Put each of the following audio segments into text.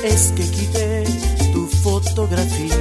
Es que quité tu fotografía.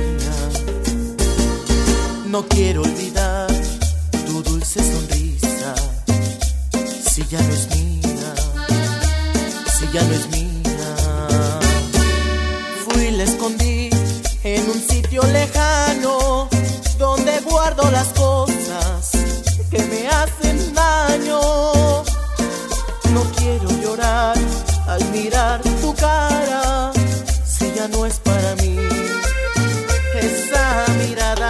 No quiero olvidar tu dulce sonrisa. Si ya no es mía, si ya no es mía. Fui y la escondí en un sitio lejano, donde guardo las cosas que me hacen daño. No quiero llorar al mirar tu cara, si ya no es para mí esa mirada.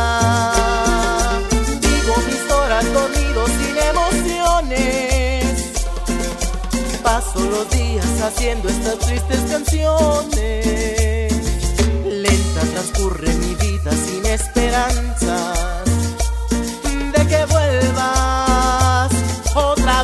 Vivo mis horas dormido sin emociones, paso los días haciendo estas tristes canciones. Lenta transcurre mi vida sin esperanzas de que vuelvas otra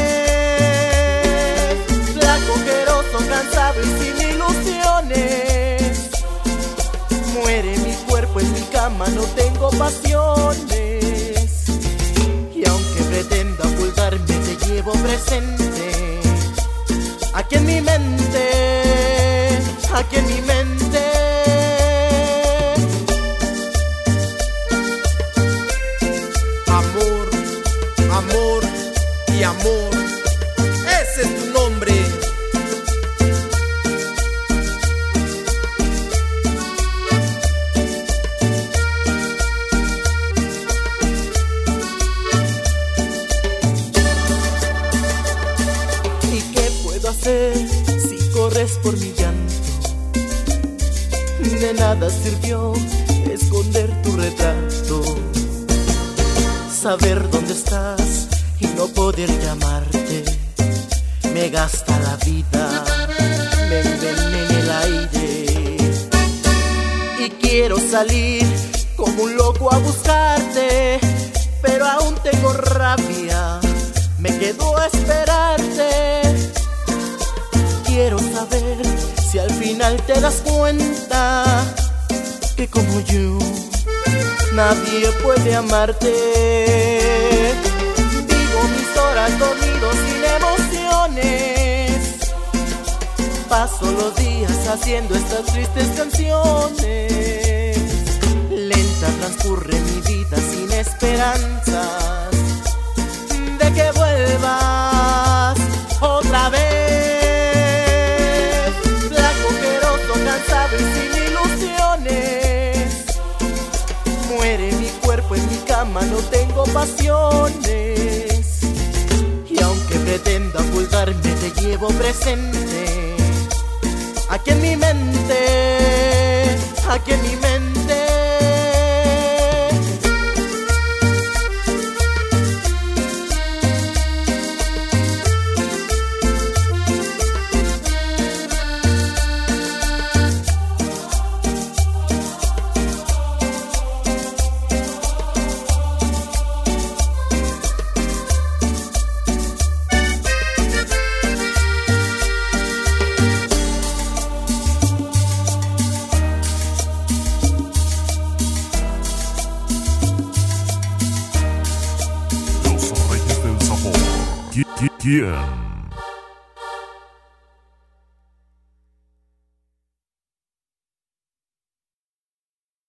vez. Flaco, ojeroso, cansado y sin ilusiones, muere mi cuerpo en mi cama, no tengo pasiones. Y aunque pretendo ocultarme, te llevo presente, aquí en mi mente, aquí en mi mente. Amor, amor y amor, ese es tu nombre. ¿Y qué puedo hacer si corres por mi llanto? De nada sirvió esconder tu retrato. Saber dónde estás y no poder llamarte me gasta la vida, me envenena el aire. Y quiero salir como un loco a buscarte, pero aún tengo rabia, me quedo a esperarte. Quiero saber si al final te das cuenta que como yo nadie puede amarte. Vivo mis horas dormido sin emociones, paso los días haciendo estas tristes canciones. Lenta transcurre mi vida sin esperanzas de que vuelvas otra vez. Flaco, ojeroso, cansado y sin ilusiones, muere mi cuerpo en mi cama, no tengo pasiones. Y aunque pretenda ocultarme, te llevo presente, aquí en mi mente, aquí en mi mente. ¿Quién?